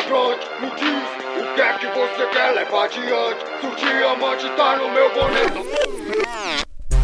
flagrante, me diz o que é que você quer levar adiante. Se o diamante tá no meu boné.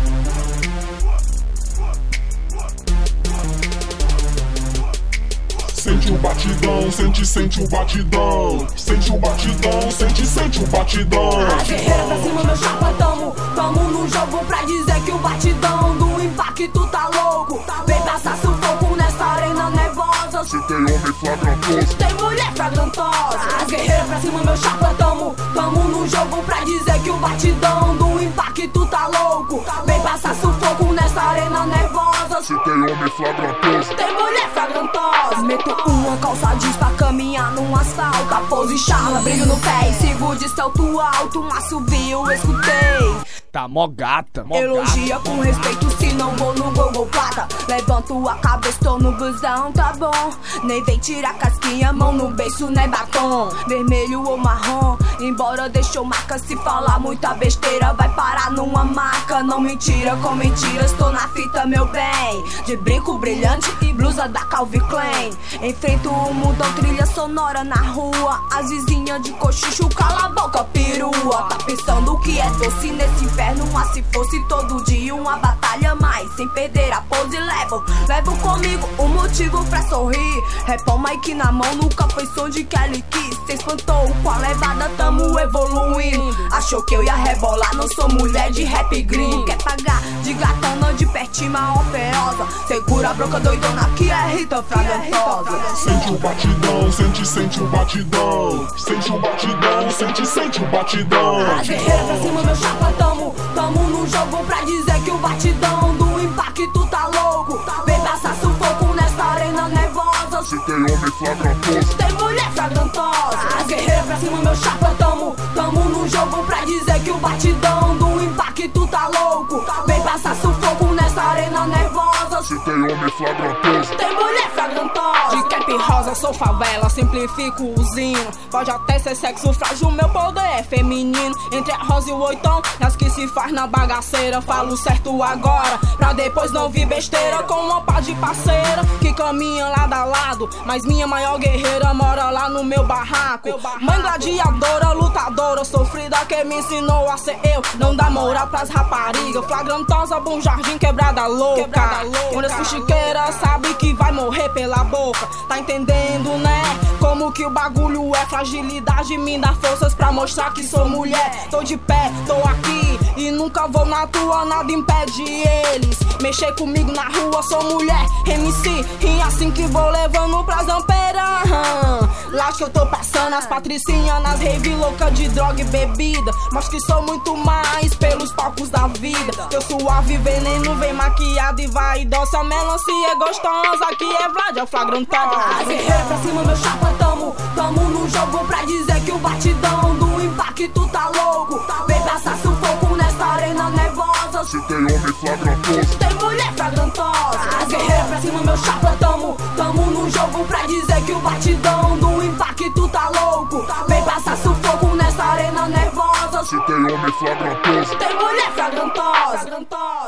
Sente o batidão, sente o batidão. Sente o batidão, sente o batidão. A guerreira pra cima, meu chapa, tamo no jogo pra dizer que o batidão do impacto tá louco. Vem passar sufoco nessa arena nervosa. Se tem homem flagrantoso, tem mulher flagrantosa. A guerreira pra cima, meu chapa, tamo no jogo pra dizer que o batidão do impacto tá louco. Vem passar sufoco nessa arena nervosa. se tem homem flagrantoso, tem mulher flagrantosa. Meto uma calça jeans pra caminhar num asfalto. A pose charla, brilho no pé e sigo de salto alto. Um assobio, escutei. Tá mó gata, Elogia com respeito, se não vou no Google Plata. Levanto a cabeça, tô no busão, tá bom. Nem vem tirar casquinha, mão no beiço, nem batom. Vermelho ou marrom, embora deixou marca. Se falar muita besteira, vai parar numa marca. Não mentira com mentiras, tô na fita, meu bem. De brinco brilhante e blusa da Calvin Klein. Enfrento o mundão, trilha sonora na rua. As vizinhas de cochicho, cala a boca, perua. Tá pensando que é doce nesse inferno? Mas se fosse todo dia uma batalha mais. Sem perder a pose, levo comigo um motivo pra sorrir. Repão Mike na mão, nunca foi som de Kelly Kiss. Cê espantou com a levada, tamo evoluindo. Achou que eu ia rebolar, não sou mulher de rap green. Quer pagar de gatona, de pertinho, uma operosa. Segura a bronca doidona que é Rita fragrantosa. sente o batidão, sente o batidão. Sente o batidão, sente o batidão. A guerreira pra cima, meu chapa, tamo no jogo pra dizer que o batidão do impacto tá louco. Vem passar sufoco nessa arena nervosa. Se tem homem flagrantoso, tem mulher flagrantosa. A guerreira pra cima, meu chapa, tamo no jogo pra dizer que o batidão do impacto tá louco. Vem passar sufoco nessa arena nervosa. se tem homem flagrantoso, tem mulher flagrantosa. De cap rosa, sou favela, simplifico o zino. Pode até ser sexo frágil, meu poder é feminino. Entre a rosa e o oitão, as que se faz na bagaceira. Falo certo agora, pra depois não vir besteira. Com uma pá de parceira, que caminha lado a lado. Mas minha maior guerreira mora lá no meu barraco. Mãe gladiadora, lutadora, sofrida, que me ensinou a ser eu. Não dá moral pras raparigas, flagrantosa, bom jardim, quebrada louca. Quando essa chiqueira sabe que vai morrer pela boca. Tá entendendo, né? Como que o bagulho é fragilidade, me dá forças pra mostrar que sou mulher. Tô de pé, tô aqui e nunca vou na tua, nada impede eles. Mexer comigo na rua, sou mulher, MC, e assim que vou levando pras ampeiras. Lá que eu tô passando as patricinhas nas rave louca de droga e bebida. Mas que sou muito mais pelos palcos da vida. Eu suave, veneno, vem maquiada e vaidosa. Melancia é gostosa, aqui é Vlad, é flagrantosa. A guerreira pra cima, meu chapa, tamo no jogo pra dizer que o batidão do impacto tá louco. Vem passar sufoco nessa arena nervosa. se tem homem flagrantoso, tem mulher flagrantosa. A guerreira pra cima, meu chapa, tamo no jogo pra dizer que o batidão do impacto tá louco. Vem passar sufoco nessa arena nervosa. se tem homem flagrantoso, tem mulher flagrantosa.